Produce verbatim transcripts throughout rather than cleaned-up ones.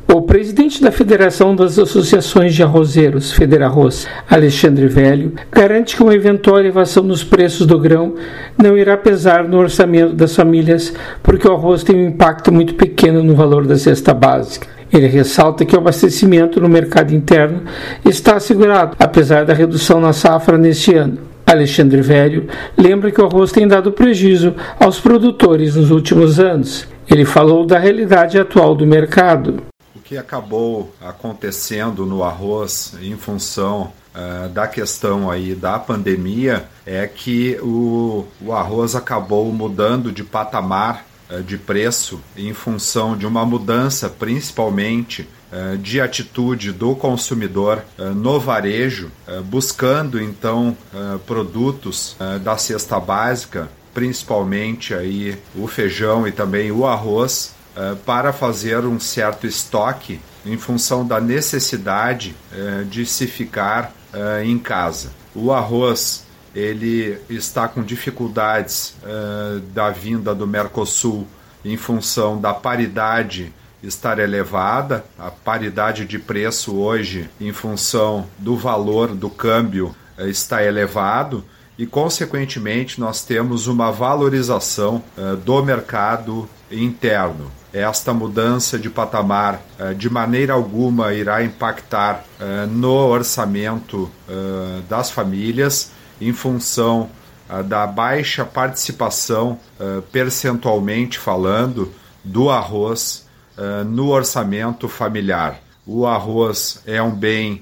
O presidente da Federação das Associações de Arrozeiros, Federarroz, Alexandre Velho, garante que uma eventual elevação nos preços do grão não irá pesar no orçamento das famílias, porque o arroz tem um impacto muito pequeno no valor da cesta básica. Ele ressalta que o abastecimento no mercado interno está assegurado, apesar da redução na safra neste ano. Alexandre Velho lembra que o arroz tem dado prejuízo aos produtores nos últimos anos. Ele falou da realidade atual do mercado. O que acabou acontecendo no arroz em função uh, da questão aí da pandemia é que o, o arroz acabou mudando de patamar uh, de preço em função de uma mudança principalmente uh, de atitude do consumidor uh, no varejo, uh, buscando então uh, produtos uh, da cesta básica, principalmente aí o feijão e também o arroz, para fazer um certo estoque em função da necessidade de se ficar em casa. O arroz ele está com dificuldades da vinda do Mercosul em função da paridade estar elevada, a paridade de preço hoje em função do valor do câmbio está elevado e, consequentemente, nós temos uma valorização do mercado interno. Esta mudança de patamar de maneira alguma irá impactar no orçamento das famílias em função da baixa participação, percentualmente falando, do arroz no orçamento familiar. O arroz é um bem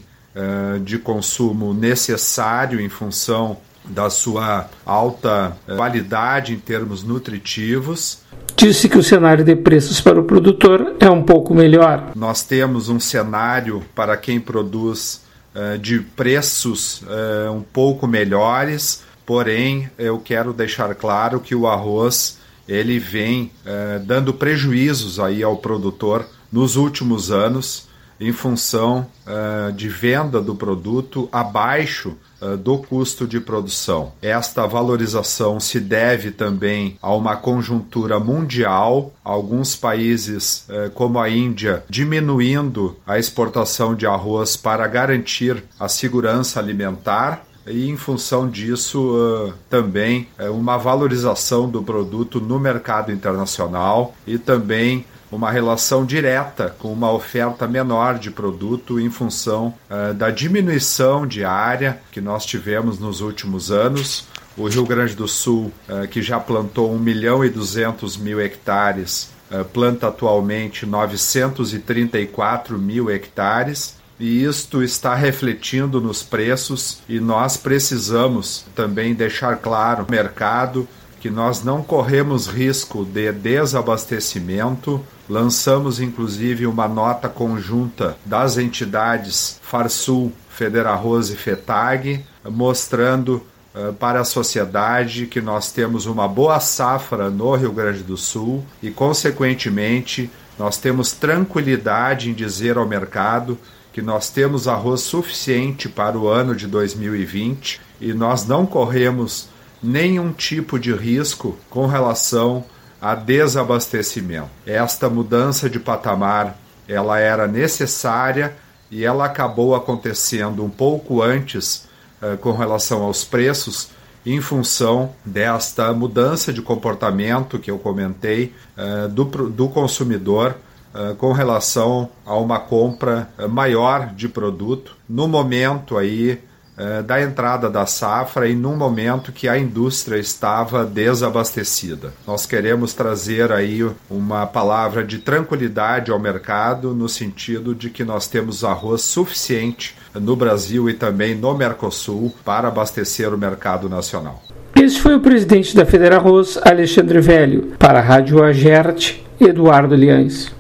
de consumo necessário em função da sua alta qualidade em termos nutritivos. Disse que o cenário de preços para o produtor é um pouco melhor. Nós temos um cenário para quem produz uh, de preços uh, um pouco melhores, porém eu quero deixar claro que o arroz ele vem uh, dando prejuízos aí ao produtor nos últimos anos em função uh, de venda do produto abaixo uh, do custo de produção. Esta valorização se deve também a uma conjuntura mundial, alguns países uh, como a Índia diminuindo a exportação de arroz para garantir a segurança alimentar, e em função disso uh, também uh, uma valorização do produto no mercado internacional e também uma relação direta com uma oferta menor de produto em função uh, da diminuição de área que nós tivemos nos últimos anos. O Rio Grande do Sul, uh, que já plantou um milhão e duzentos mil hectares, uh, planta atualmente novecentos e trinta e quatro mil hectares, e isto está refletindo nos preços, e nós precisamos também deixar claro ao mercado que nós não corremos risco de desabastecimento. Lançamos inclusive uma nota conjunta das entidades Farsul, Federarroz e FETAG, mostrando uh, para a sociedade que nós temos uma boa safra no Rio Grande do Sul e, consequentemente, nós temos tranquilidade em dizer ao mercado que nós temos arroz suficiente para o ano de dois mil e vinte e nós não corremos nenhum tipo de risco com relação a desabastecimento. Esta mudança de patamar, ela era necessária e ela acabou acontecendo um pouco antes uh, com relação aos preços, em função desta mudança de comportamento que eu comentei uh, do, do consumidor uh, com relação a uma compra uh, maior de produto no momento aí da entrada da safra e num momento que a indústria estava desabastecida. Nós queremos trazer aí uma palavra de tranquilidade ao mercado no sentido de que nós temos arroz suficiente no Brasil e também no Mercosul para abastecer o mercado nacional. Este foi o presidente da Federarroz, Alexandre Velho. Para a Rádio Agerte, Eduardo Liães.